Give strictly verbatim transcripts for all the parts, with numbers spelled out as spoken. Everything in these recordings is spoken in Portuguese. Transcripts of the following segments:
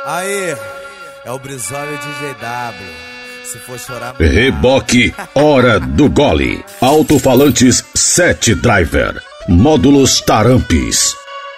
Aí, é o Brizola e o D J W. Se for chorar... Reboque, hora do gole. Alto-falantes sete Driver. Módulos Tarampes.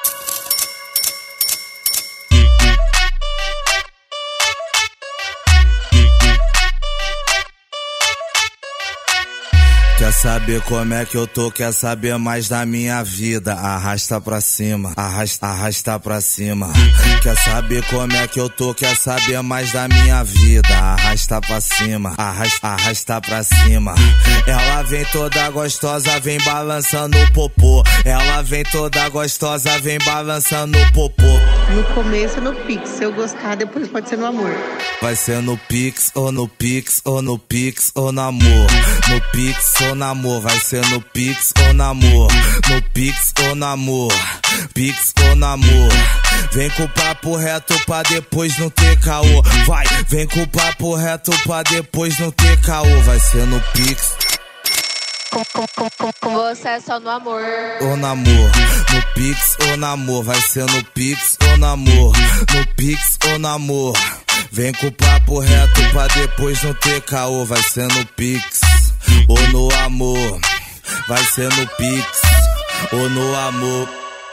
Quer saber como é que eu tô, quer saber mais da minha vida? Arrasta pra cima, arrasta, arrasta pra cima. Quer saber como é que eu tô, quer saber mais da minha vida? Arrasta pra cima, arrasta, arrasta pra cima. Ela vem toda gostosa, vem balançando o popô. Ela vem toda gostosa, vem balançando o popô. No começo no Pix, se eu gostar depois pode ser no amor. Vai ser no Pix, ou no Pix, ou no Pix, ou no amor. No Pix ou no amor, vai ser no Pix ou no amor. No Pix ou no amor, Pix ou no amor. Vem com o papo reto pra depois não ter caô. Vai, vem com o papo reto pra depois não ter caô. Vai ser no Pix. Com, com, com, com, com você é só no amor. Ou no amor, no Pix ou no amor. Vai ser no Pix ou no amor. No Pix ou no amor. Vem com o papo reto pra depois não ter caô. Vai ser no Pix ou no amor. Vai ser no Pix ou no amor.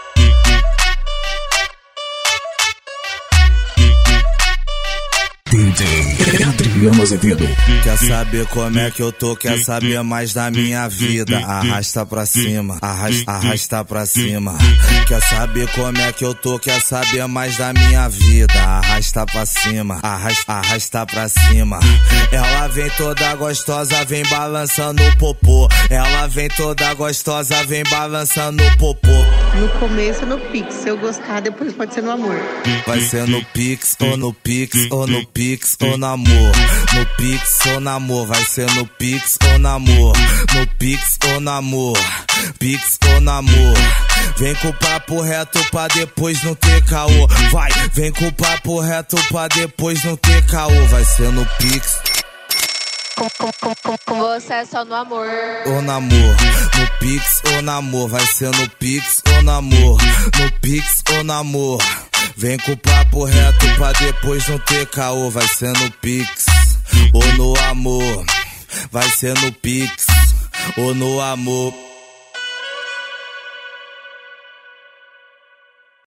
D J Adriano Azevedo. Quer saber como é que eu tô, quer saber mais da minha vida? Arrasta pra cima, arrasta, arrasta pra cima. Quer saber como é que eu tô, quer saber mais da minha vida? Arrasta pra cima, arrasta, arrasta pra cima. Ela vem toda gostosa, vem balançando o popô. Ela vem toda gostosa, vem balançando o popô. No começo no Pix, se eu gostar depois pode ser no amor. Vai ser no Pix, ou no Pix, ou no Pix, ou no amor. No Pix ou no amor, vai ser no Pix ou no amor. No Pix ou no amor, Pix ou no amor. Vem com o papo reto pra depois não ter caô. Vai, vem com o papo reto pra depois não ter caô. Vai ser no Pix. Com, com, com, com, com você é só no amor. Ou no amor, no Pix ou no amor. Vai ser no Pix ou no amor. No Pix ou no amor. Vem com o papo reto pra depois não ter caô. Vai ser no Pix ou no amor. Vai ser no Pix ou no amor.